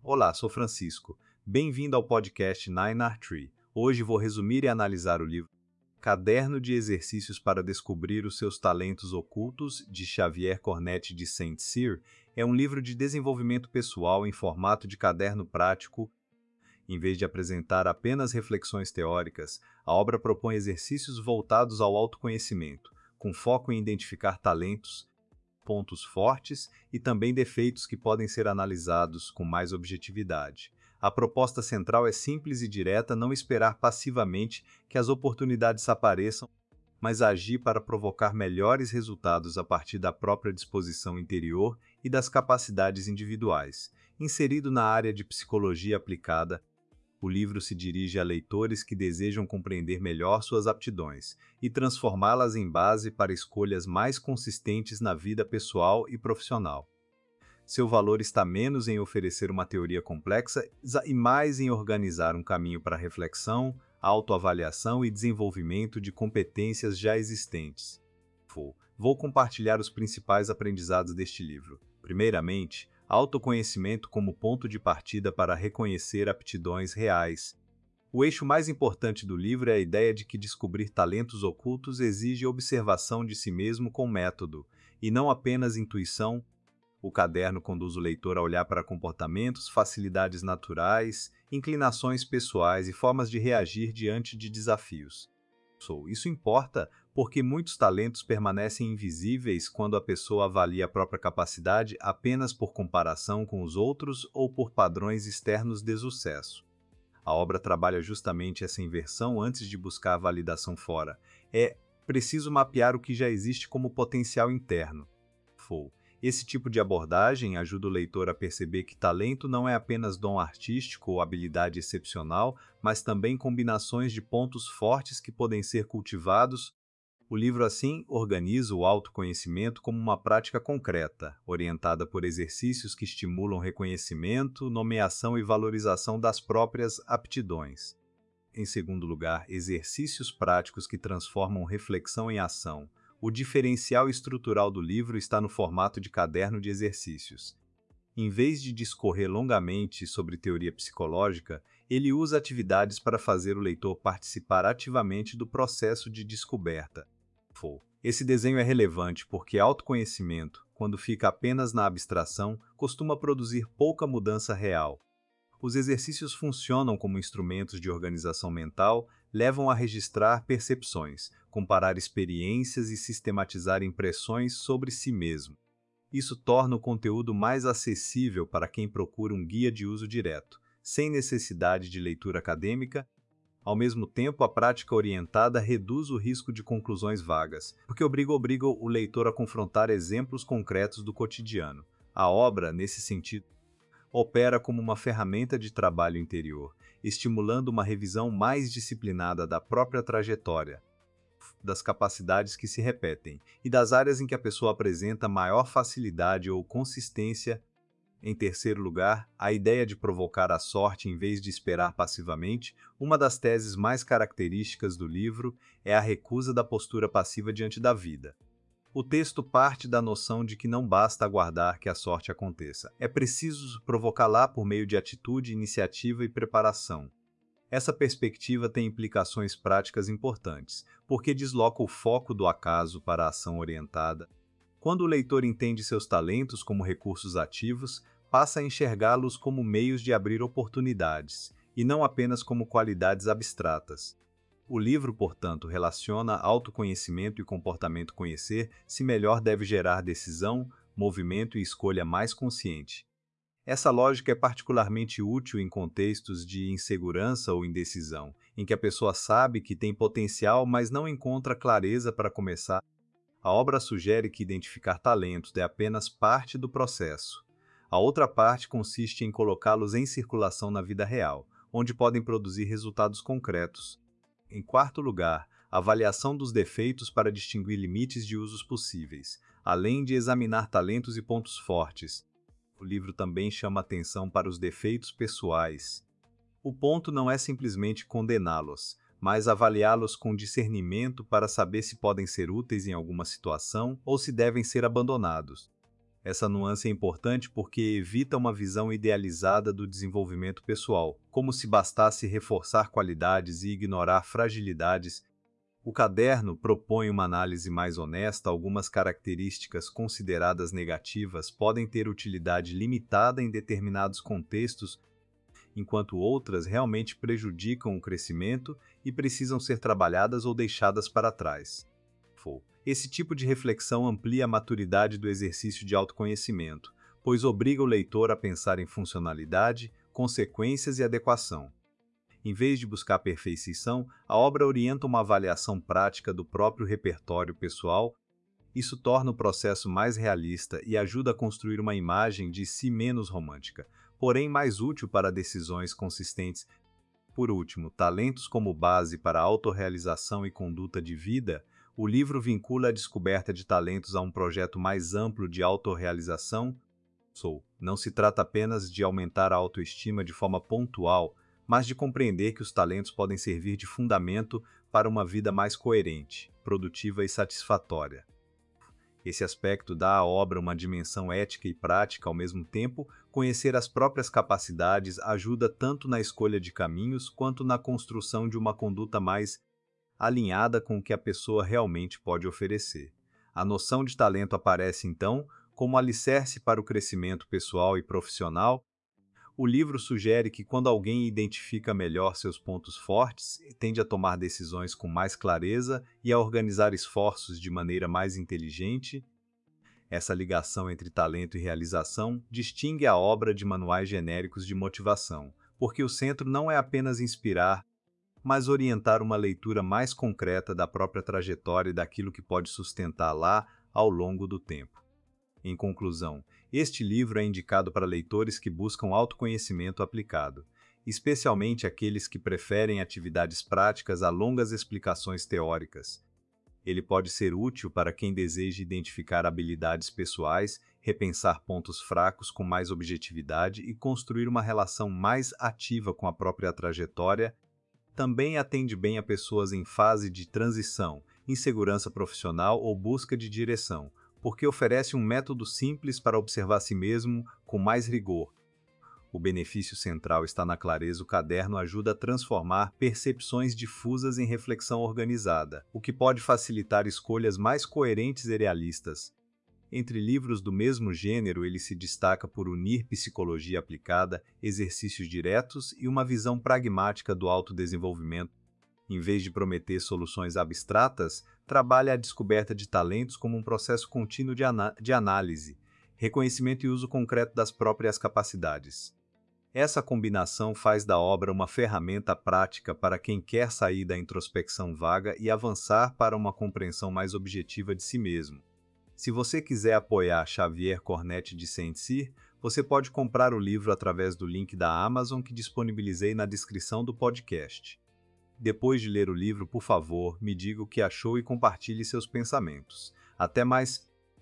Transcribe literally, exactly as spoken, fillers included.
Olá, sou Francisco. Bem-vindo ao podcast Nine R Tree. Hoje vou resumir e analisar o livro Caderno de Exercícios para Descobrir os Seus Talentos Ocultos, de Xavier Cornette de Saint-Cyr. É um livro de desenvolvimento pessoal em formato de caderno prático. Em vez de apresentar apenas reflexões teóricas, a obra propõe exercícios voltados ao autoconhecimento, com foco em identificar talentos, pontos fortes e também defeitos que podem ser analisados com mais objetividade. A proposta central é simples e direta: não esperar passivamente que as oportunidades apareçam, mas agir para provocar melhores resultados a partir da própria disposição interior e das capacidades individuais. Inserido na área de psicologia aplicada, o livro se dirige a leitores que desejam compreender melhor suas aptidões e transformá-las em base para escolhas mais consistentes na vida pessoal e profissional. Seu valor está menos em oferecer uma teoria complexa e mais em organizar um caminho para reflexão, autoavaliação e desenvolvimento de competências já existentes. Vou compartilhar os principais aprendizados deste livro. Primeiramente, autoconhecimento como ponto de partida para reconhecer aptidões reais. O eixo mais importante do livro é a ideia de que descobrir talentos ocultos exige observação de si mesmo com método, e não apenas intuição. O caderno conduz o leitor a olhar para comportamentos, facilidades naturais, inclinações pessoais e formas de reagir diante de desafios. Isso importa porque muitos talentos permanecem invisíveis quando a pessoa avalia a própria capacidade apenas por comparação com os outros ou por padrões externos de sucesso. A obra trabalha justamente essa inversão antes de buscar a validação fora. É preciso mapear o que já existe como potencial interno. Esse tipo de abordagem ajuda o leitor a perceber que talento não é apenas dom artístico ou habilidade excepcional, mas também combinações de pontos fortes que podem ser cultivados. O livro, assim, organiza o autoconhecimento como uma prática concreta, orientada por exercícios que estimulam reconhecimento, nomeação e valorização das próprias aptidões. Em segundo lugar, exercícios práticos que transformam reflexão em ação. O diferencial estrutural do livro está no formato de caderno de exercícios. Em vez de discorrer longamente sobre teoria psicológica, ele usa atividades para fazer o leitor participar ativamente do processo de descoberta. Esse desenho é relevante porque autoconhecimento, quando fica apenas na abstração, costuma produzir pouca mudança real. Os exercícios funcionam como instrumentos de organização mental, levam a registrar percepções, comparar experiências e sistematizar impressões sobre si mesmo. Isso torna o conteúdo mais acessível para quem procura um guia de uso direto, sem necessidade de leitura acadêmica. Ao mesmo tempo, a prática orientada reduz o risco de conclusões vagas, porque obriga, obriga o leitor a confrontar exemplos concretos do cotidiano. A obra, nesse sentido, opera como uma ferramenta de trabalho interior, estimulando uma revisão mais disciplinada da própria trajetória, das capacidades que se repetem e das áreas em que a pessoa apresenta maior facilidade ou consistência. Em terceiro lugar, a ideia de provocar a sorte em vez de esperar passivamente. Uma das teses mais características do livro é a recusa da postura passiva diante da vida. O texto parte da noção de que não basta aguardar que a sorte aconteça. É preciso provocá-la por meio de atitude, iniciativa e preparação. Essa perspectiva tem implicações práticas importantes, porque desloca o foco do acaso para a ação orientada. Quando o leitor entende seus talentos como recursos ativos, passa a enxergá-los como meios de abrir oportunidades, e não apenas como qualidades abstratas. O livro, portanto, relaciona autoconhecimento e comportamento. Conhecer-se melhor deve gerar decisão, movimento e escolha mais consciente. Essa lógica é particularmente útil em contextos de insegurança ou indecisão, em que a pessoa sabe que tem potencial, mas não encontra clareza para começar. A obra sugere que identificar talentos é apenas parte do processo. A outra parte consiste em colocá-los em circulação na vida real, onde podem produzir resultados concretos. Em quarto lugar, a avaliação dos defeitos para distinguir limites de usos possíveis, além de examinar talentos e pontos fortes. O livro também chama atenção para os defeitos pessoais. O ponto não é simplesmente condená-los, mas avaliá-los com discernimento para saber se podem ser úteis em alguma situação ou se devem ser abandonados. Essa nuance é importante porque evita uma visão idealizada do desenvolvimento pessoal, como se bastasse reforçar qualidades e ignorar fragilidades. O caderno propõe uma análise mais honesta. Algumas características consideradas negativas podem ter utilidade limitada em determinados contextos, enquanto outras realmente prejudicam o crescimento e precisam ser trabalhadas ou deixadas para trás. Esse tipo de reflexão amplia a maturidade do exercício de autoconhecimento, pois obriga o leitor a pensar em funcionalidade, consequências e adequação. Em vez de buscar perfeição, a obra orienta uma avaliação prática do próprio repertório pessoal. Isso torna o processo mais realista e ajuda a construir uma imagem de si menos romântica, porém mais útil para decisões consistentes. Por último, talentos como base para a autorrealização e conduta de vida. O livro vincula a descoberta de talentos a um projeto mais amplo de autorrealização. Não se trata apenas de aumentar a autoestima de forma pontual, mas de compreender que os talentos podem servir de fundamento para uma vida mais coerente, produtiva e satisfatória. Esse aspecto dá à obra uma dimensão ética e prática ao mesmo tempo. Conhecer as próprias capacidades ajuda tanto na escolha de caminhos quanto na construção de uma conduta mais alinhada com o que a pessoa realmente pode oferecer. A noção de talento aparece, então, como alicerce para o crescimento pessoal e profissional. O livro sugere que quando alguém identifica melhor seus pontos fortes, tende a tomar decisões com mais clareza e a organizar esforços de maneira mais inteligente. Essa ligação entre talento e realização distingue a obra de manuais genéricos de motivação, porque o centro não é apenas inspirar, mas orientar uma leitura mais concreta da própria trajetória e daquilo que pode sustentá-la ao longo do tempo. Em conclusão, este livro é indicado para leitores que buscam autoconhecimento aplicado, especialmente aqueles que preferem atividades práticas a longas explicações teóricas. Ele pode ser útil para quem deseja identificar habilidades pessoais, repensar pontos fracos com mais objetividade e construir uma relação mais ativa com a própria trajetória. Também atende bem a pessoas em fase de transição, insegurança profissional ou busca de direção, porque oferece um método simples para observar a si mesmo com mais rigor. O benefício central está na clareza. O caderno ajuda a transformar percepções difusas em reflexão organizada, o que pode facilitar escolhas mais coerentes e realistas. Entre livros do mesmo gênero, ele se destaca por unir psicologia aplicada, exercícios diretos e uma visão pragmática do autodesenvolvimento. Em vez de prometer soluções abstratas, trabalha a descoberta de talentos como um processo contínuo de, de análise, reconhecimento e uso concreto das próprias capacidades. Essa combinação faz da obra uma ferramenta prática para quem quer sair da introspecção vaga e avançar para uma compreensão mais objetiva de si mesmo. Se você quiser apoiar Xavier Cornet de Saint-Cyr, você pode comprar o livro através do link da Amazon que disponibilizei na descrição do podcast. Depois de ler o livro, por favor, me diga o que achou e compartilhe seus pensamentos. Até mais!